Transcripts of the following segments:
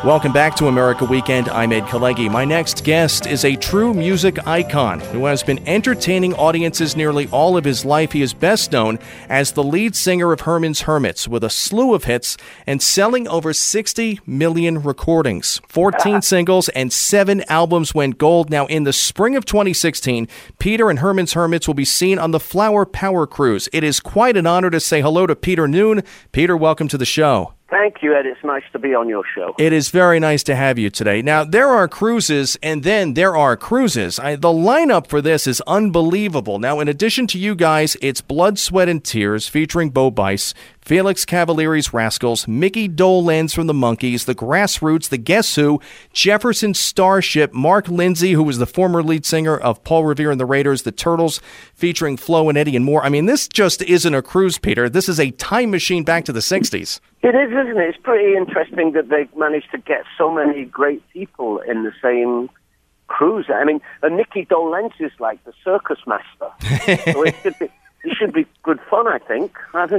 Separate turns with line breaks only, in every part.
Welcome back to America Weekend. I'm Ed Kalegi. My next guest is a true music icon who has been entertaining audiences nearly all of his life. He is best known as the lead singer of Herman's Hermits, with a slew of hits and selling over 60 million recordings. 14 singles and 7 albums went gold. Now, in the spring of 2016, Peter and Herman's Hermits will be seen on the Flower Power Cruise. It is quite an honor to say hello to Peter Noone. Peter, welcome to the show.
Thank you, Ed. It's nice to be on your show.
It is very nice to have you today. Now, there are cruises, and then there are cruises. The lineup for this is unbelievable. Now, in addition to you guys, it's Blood, Sweat, and Tears featuring Bo Bice, Felix Cavalieri's Rascals, Mickey Dolenz from the Monkees, the Grassroots, the Guess Who, Jefferson Starship, Mark Lindsay, who was the former lead singer of Paul Revere and the Raiders, the Turtles, featuring Flo and Eddie and more. I mean, this just isn't a cruise, Peter. This is a time machine back to the 60s.
It is, isn't it? It's pretty interesting that they managed to get so many great people in the same cruise. I mean, Mickey Dolenz is like the circus master. So it should be good fun, I think.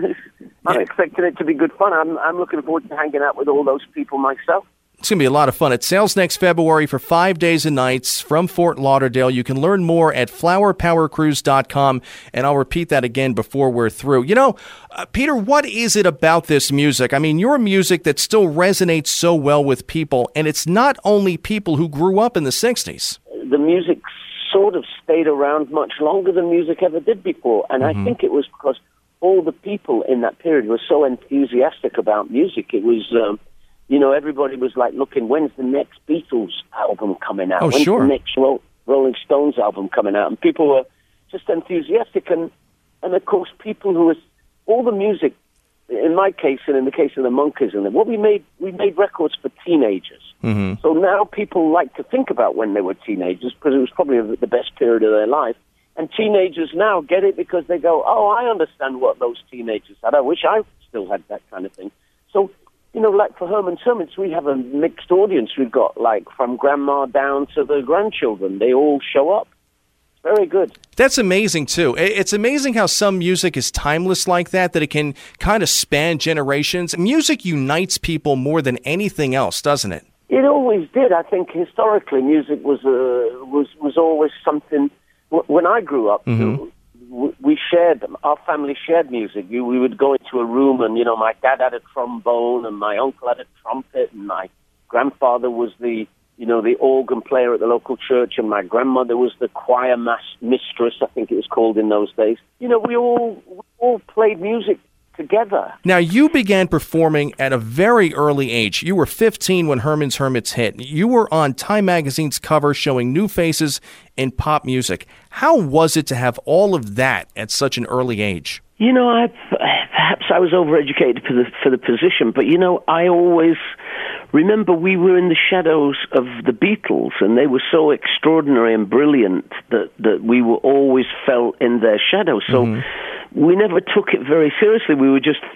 I'm expecting it to be good fun. I'm looking forward to hanging out with all those people myself.
It's going to be a lot of fun. It sails next February for 5 days and nights from Fort Lauderdale. You can learn more at flowerpowercruise.com, and I'll repeat that again before we're through. You know, Peter, what is it about this music? I mean, your music that still resonates so well with people, and it's not only people who grew up in the 60s.
The music sort of stayed around much longer than music ever did before, and I think it was because all the people in that period were so enthusiastic about music. It was... everybody was like looking, when's the next Beatles album coming out? When's the next Rolling Stones album coming out? And people were just enthusiastic. And of course, people who was all the music, in my case and in the case of the Monkees, and we made records for teenagers. Mm-hmm. So now people like to think about when they were teenagers because it was probably the best period of their life. And teenagers now get it because they go, oh, I understand what those teenagers had. I wish I still had that kind of thing. So, like for Herman's Hermits, we have a mixed audience. We've got, like, from grandma down to the grandchildren. They all show up. It's very good.
That's amazing, too. It's amazing how some music is timeless like that it can kind of span generations. Music unites people more than anything else, doesn't it?
It always did. I think historically music was always something... When I grew up... Mm-hmm. Our family shared music. We would go into a room and, my dad had a trombone and my uncle had a trumpet and my grandfather was the organ player at the local church and my grandmother was the choir mistress, I think it was called in those days. We all played music together.
Now, you began performing at a very early age. You were 15 when Herman's Hermits hit. You were on Time Magazine's cover showing new faces in pop music. How was it to have all of that at such an early age?
Perhaps I was overeducated for the position, but, I always remember we were in the shadows of the Beatles, and they were so extraordinary and brilliant that we were always felt in their shadow. So we never took it very seriously. We were just...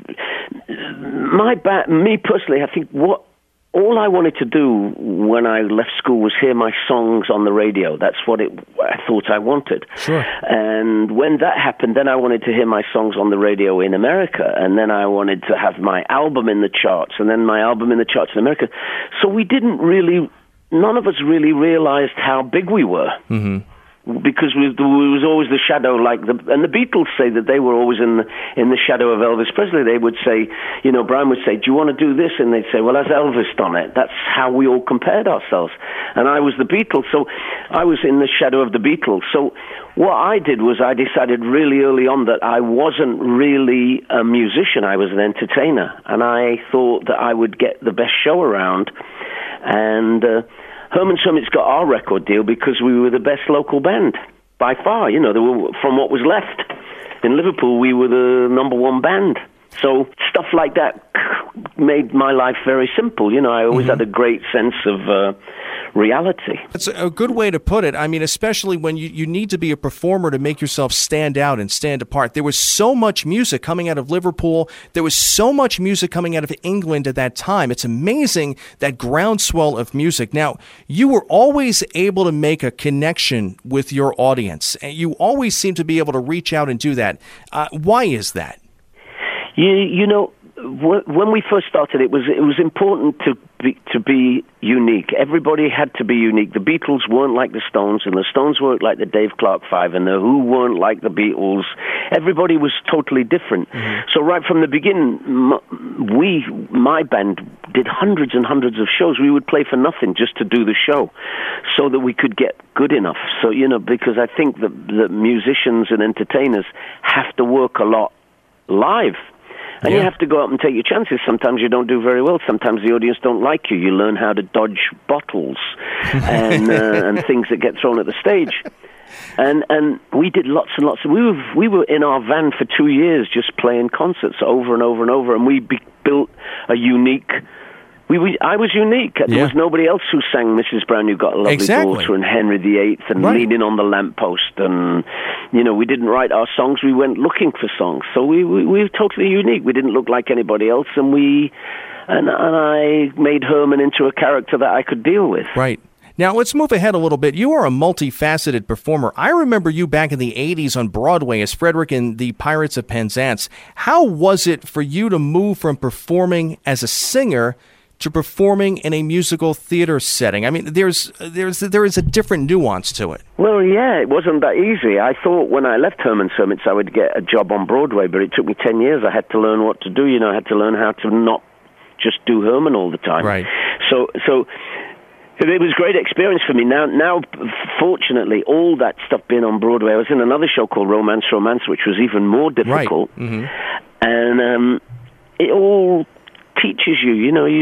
Me personally, I think all I wanted to do when I left school was hear my songs on the radio. That's what I thought I wanted. Sure. And when that happened, then I wanted to hear my songs on the radio in America, and then I wanted to have my album in the charts, and then my album in the charts in America. So none of us really realized how big we were. Mm-hmm. Because we was always the shadow, and the Beatles say that they were always in the shadow of Elvis Presley. They would say, Brian would say, do you want to do this? And they'd say, well, has Elvis done it? That's how we all compared ourselves. And I was the Beatles, so I was in the shadow of the Beatles. So what I did was I decided really early on that I wasn't really a musician. I was an entertainer. And I thought that I would get the best show around. And... Herman's Hermits got our record deal because we were the best local band, by far. From what was left in Liverpool, we were the number one band. So stuff like that made my life very simple. I always had a great sense of reality.
That's a good way to put it. I mean, especially when you need to be a performer to make yourself stand out and stand apart. There was so much music coming out of Liverpool. There was so much music coming out of England at that time. It's amazing, that groundswell of music. Now, you were always able to make a connection with your audience, and you always seem to be able to reach out and do that. Why is that?
You know, when we first started, it was important to be unique. Everybody had to be unique. The Beatles weren't like the Stones, and the Stones weren't like the Dave Clark Five, and the Who weren't like the Beatles. Everybody was totally different. Mm-hmm. So right from the beginning, my band did hundreds and hundreds of shows. We would play for nothing just to do the show, so that we could get good enough. So, you know, because I think that musicians and entertainers have to work a lot live. And you have to go out and take your chances. Sometimes you don't do very well. Sometimes the audience don't like you. You learn how to dodge bottles and things that get thrown at the stage. And we did lots and lots. We were in our van for 2 years just playing concerts over and over and over. And we built a unique... I was unique. There was nobody else who sang Mrs. Brown, You Got a Lovely Daughter, and Henry VIII, and Leaning on the Lamppost, and, you know, we didn't write our songs, we went looking for songs. So we were totally unique. We didn't look like anybody else, and I made Herman into a character that I could deal with.
Right. Now, let's move ahead a little bit. You are a multifaceted performer. I remember you back in the 80s on Broadway as Frederick in The Pirates of Penzance. How was it for you to move from performing as a singer to performing in a musical theater setting? I mean, there is a different nuance to it.
Well, yeah, it wasn't that easy. I thought when I left Herman's Hermits I would get a job on Broadway, but it took me 10 years. I had to learn what to do. You know, I had to learn how to not just do Herman all the time.
Right.
So it was a great experience for me. Now, fortunately, all that stuff being on Broadway, I was in another show called Romance, which was even more difficult. Right. Mm-hmm. And it all teaches you, you know,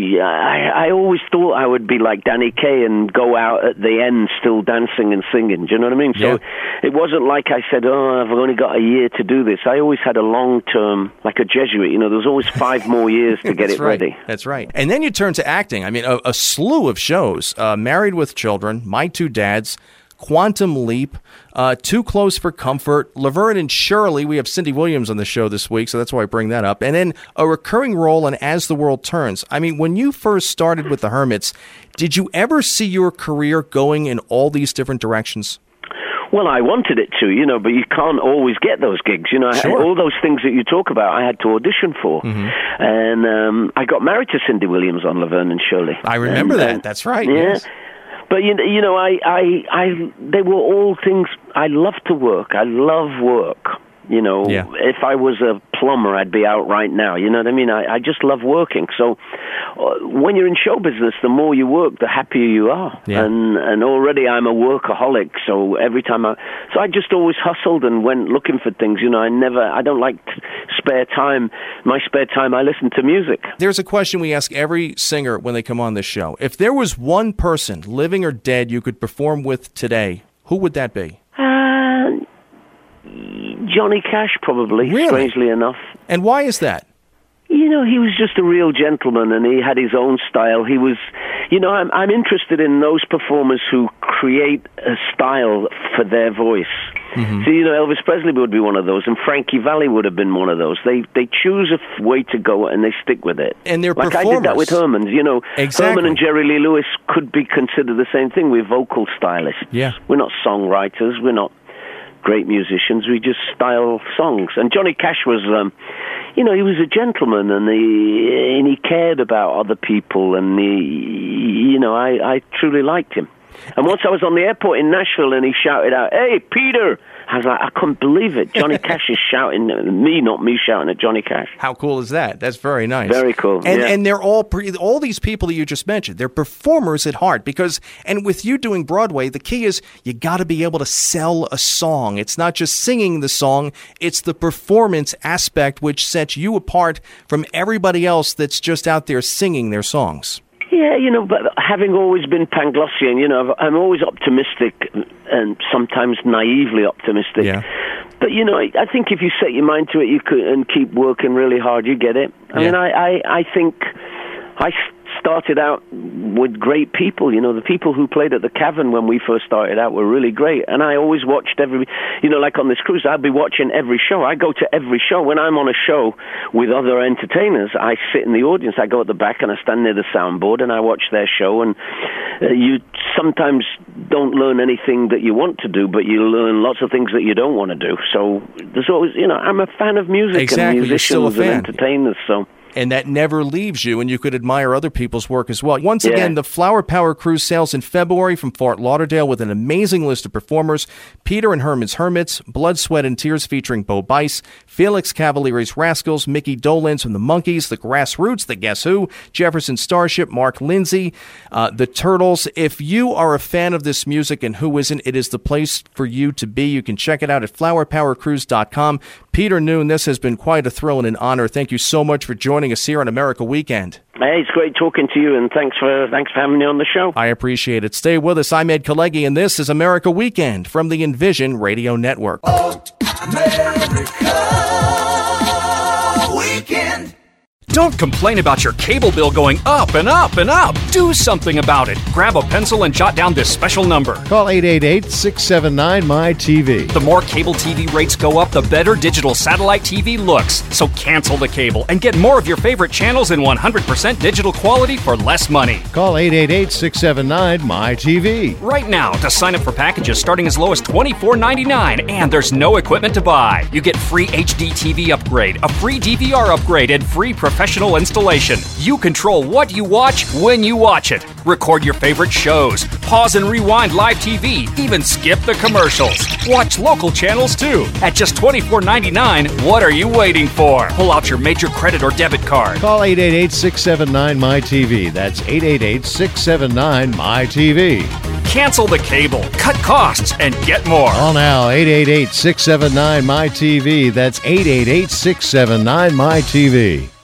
I always thought I would be like Danny Kaye and go out at the end still dancing and singing. Do you know what I mean? So it wasn't like I said, I've only got a year to do this. I always had a long term, like a Jesuit, you know, there's always 5 more years to get it ready.
That's right. And then you turn to acting. I mean, a slew of shows, Married with Children, My Two Dads, Quantum Leap, Too Close for Comfort, Laverne and Shirley. We have Cindy Williams on the show this week, so that's why I bring that up. And then a recurring role in As the World Turns. I mean, when you first started with the Hermits, did you ever see your career going in all these different directions?
Well, I wanted it to, you know, but you can't always get those gigs. You know, all those things that you talk about, I had to audition for. Mm-hmm. And I got married to Cindy Williams on Laverne and Shirley.
I remember that. That's right.
Yeah.
Yes.
But, you know, they were all things. I love to work. I love work. You know, if I was a plumber, I'd be out right now. You know what I mean? I just love working. So when you're in show business, the more you work, the happier you are. Yeah. And already I'm a workaholic. So every time I just always hustled and went looking for things. You know, I don't like spare time. My spare time, I listen to music.
There's a question we ask every singer when they come on this show. If there was one person, living or dead, you could perform with today, who would that be?
Johnny Cash, probably,
really?
Strangely enough.
And why is that?
You know, he was just a real gentleman, and he had his own style. He was, you know, I'm interested in those performers who create a style for their voice. Mm-hmm. So, you know, Elvis Presley would be one of those, and Frankie Valli would have been one of those. They choose a way to go, and they stick with it.
And they're
like
performers.
I did that with Herman. You know,
exactly.
Herman and Jerry Lee Lewis could be considered the same thing. We're vocal stylists.
Yeah.
We're not songwriters. We're not great musicians. We just style songs. And Johnny Cash was, you know, he was a gentleman, and he cared about other people, and you know, I truly liked him. And once I was on the airport in Nashville, and he shouted out, "Hey, Peter!" I was like, I couldn't believe it. Johnny Cash is shouting at me, not me shouting at Johnny Cash.
How cool is that? That's very nice.
Very cool.
And they're all these people that you just mentioned, they're performers at heart. And with you doing Broadway, the key is you got to be able to sell a song. It's not just singing the song, it's the performance aspect which sets you apart from everybody else that's just out there singing their songs.
Yeah, you know, but having always been Panglossian, you know, I'm always optimistic and sometimes naively optimistic.
Yeah.
But, you know, I think if you set your mind to it, you could, and keep working really hard, you get it. I mean, I think I started out with great people. You know, the people who played at the Cavern when we first started out were really great. And I always watched like on this cruise, I'd be watching every show. I go to every show. When I'm on a show with other entertainers, I sit in the audience. I go at the back and I stand near the soundboard and I watch their show. And you sometimes don't learn anything that you want to do, but you learn lots of things that you don't want to do. So there's always, I'm a fan of music and musicians and entertainers, so...
And that never leaves you, and you could admire other people's work as well. Once again, the Flower Power Cruise sails in February from Fort Lauderdale with an amazing list of performers: Peter and Herman's Hermits, Blood, Sweat, and Tears featuring Bo Bice, Felix Cavaliere's Rascals, Mickey Dolenz from the Monkees, the Grassroots, the Guess Who, Jefferson Starship, Mark Lindsay, the Turtles. If you are a fan of this music, and who isn't, it is the place for you to be. You can check it out at flowerpowercruise.com. Peter Noone, this has been quite a thrill and an honor. Thank you so much for joining us here on America Weekend.
Hey, it's great talking to you, and thanks for having me on the show.
I appreciate it. Stay with us. I'm Ed Kalegi, and this is America Weekend from the Envision Radio Network.
Oh, America Weekend.
Don't complain about your cable bill going up and up and up. Do something about it. Grab a pencil and jot down this special number.
Call 888-679-MY-TV.
The more cable TV rates go up, the better digital satellite TV looks. So cancel the cable and get more of your favorite channels in 100% digital quality for less money.
Call 888-679-MY-TV.
Right now to sign up for packages starting as low as $24.99, and there's no equipment to buy. You get free HD TV upgrade, a free DVR upgrade, and free professional installation. You control what you watch when you watch it. Record your favorite shows, pause and rewind live TV, even skip the commercials. Watch local channels too. At just $24.99, what are you waiting for? Pull out your major credit or debit card.
Call 888-679-MY-TV. That's 888-679-MY-TV.
Cancel the cable, cut costs, and get more.
Call now, 888-679-MY-TV. That's 888-679-MY-TV.